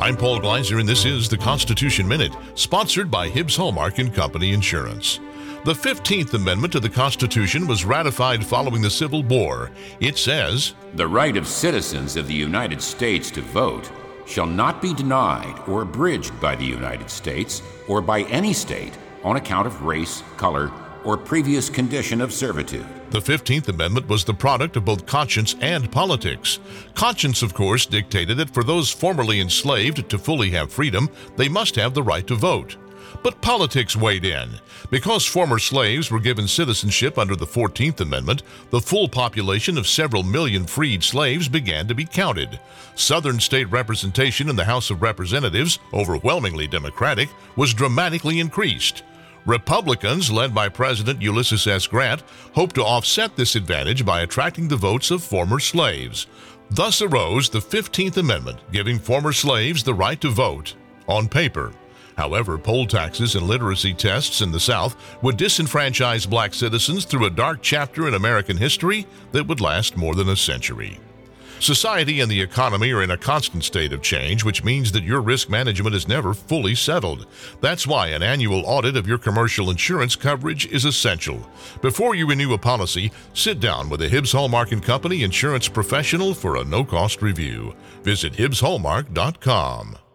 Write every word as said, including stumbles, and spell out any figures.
I'm Paul Gleiser, and this is the Constitution Minute, sponsored by Hibbs Hallmark and Company Insurance. The fifteenth Amendment to the Constitution was ratified following the Civil War. It says, "The right of citizens of the United States to vote shall not be denied or abridged by the United States or by any state on account of race, color, or previous condition of servitude." The fifteenth Amendment was the product of both conscience and politics. Conscience, of course, dictated that for those formerly enslaved to fully have freedom, they must have the right to vote. But politics weighed in. Because former slaves were given citizenship under the fourteenth Amendment, the full population of several million freed slaves began to be counted. Southern state representation in the House of Representatives, overwhelmingly Democratic, was dramatically increased. Republicans, led by President Ulysses S. Grant, hoped to offset this advantage by attracting the votes of former slaves. Thus arose the fifteenth Amendment, giving former slaves the right to vote on paper. However, poll taxes and literacy tests in the South would disenfranchise black citizens through a dark chapter in American history that would last more than a century. Society and the economy are in a constant state of change, which means that your risk management is never fully settled. That's why an annual audit of your commercial insurance coverage is essential. Before you renew a policy, sit down with a Hibbs Hallmark and Company insurance professional for a no-cost review. Visit Hibbs Hallmark dot com.